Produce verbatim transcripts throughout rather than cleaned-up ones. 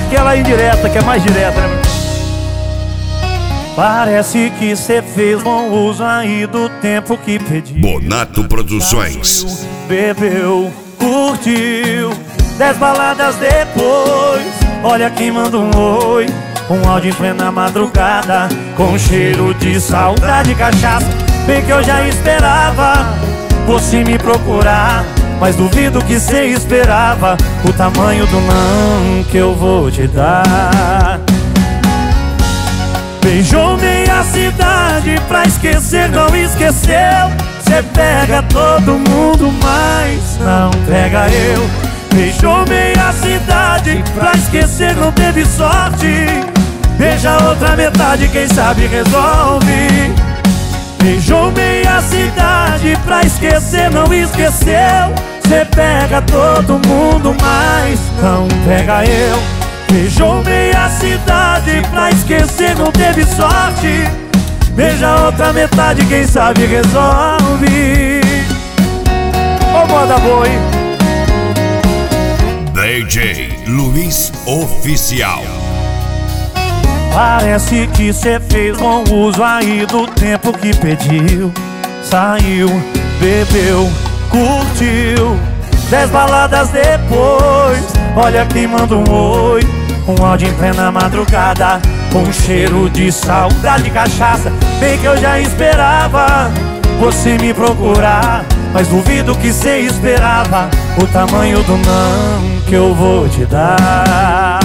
aquela indireta que é mais direta, né? Parece que cê fez bom uso aí do tempo que pedi. Bonato Produções. Bebeu, curtiu, dez baladas depois. Olha quem manda um oi, um áudio em plena madrugada, com cheiro de saudade e cachaça. Bem que eu já esperava você me procurar, mas duvido que cê esperava o tamanho do não que eu vou te dar. Beijou meia cidade pra esquecer, não esqueceu. Cê pega todo mundo, mas não pega eu. Beijou meia cidade pra esquecer, não teve sorte. Beija a outra metade, quem sabe resolve. Beijou meia cidade pra esquecer, não esqueceu. Cê pega todo mundo, mas não pega eu. Beijou meia cidade pra esquecer, não teve sorte. Beija a outra metade, quem sabe resolve. Ô, moda boa, hein? D J Luiz Oficial. Parece que cê fez bom uso aí do tempo que pediu. Saiu, bebeu, curtiu, dez baladas depois. Olha quem manda um oi, um áudio em plena madrugada, com cheiro de saudade e cachaça. Bem que eu já esperava você me procurar, mas duvido que cê esperava o tamanho do não que eu vou te dar.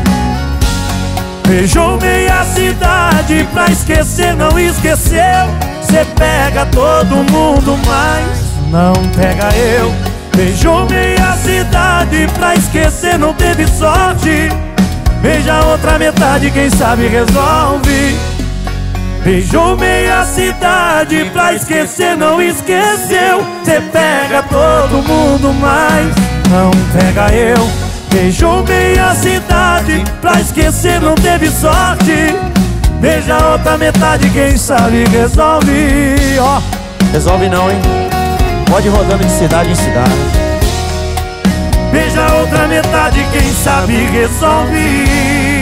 Beijou meia cidade pra esquecer, não esqueceu. Cê pega todo mundo, mas não pega eu. Beijou meia cidade pra esquecer, não teve sorte. Beija a outra metade, quem sabe resolve. Beijou meia cidade pra esquecer, não esqueceu. Cê pega todo mundo, mas não pega eu. Beijou meia cidade pra esquecer, não teve sorte. Beija a outra metade, quem sabe resolve. Ó, oh, resolve não, hein? Pode ir rodando de cidade em cidade. Beija a outra metade, quem sabe resolve.